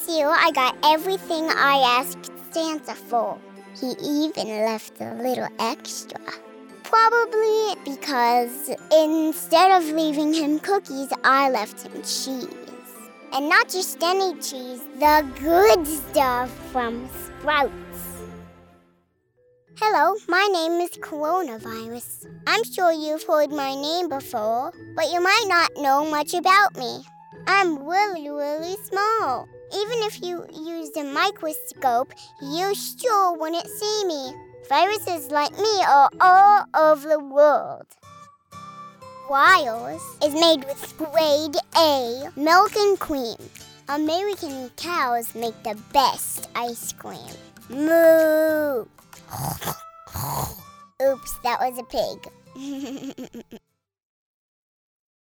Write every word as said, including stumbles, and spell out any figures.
This year I got everything I asked Santa for. He even left a little extra. Probably because instead of leaving him cookies, I left him cheese. And not just any cheese, the good stuff from Sprouts. Hello, my name is Coronavirus. I'm sure you've heard my name before, but you might not know much about me. I'm really, really small. Even if you used a microscope, you sure wouldn't see me. Viruses like me are all over the world. Wiles is made with grade A milk and cream. American cows make the best ice cream. Moo! Oops, that was a pig.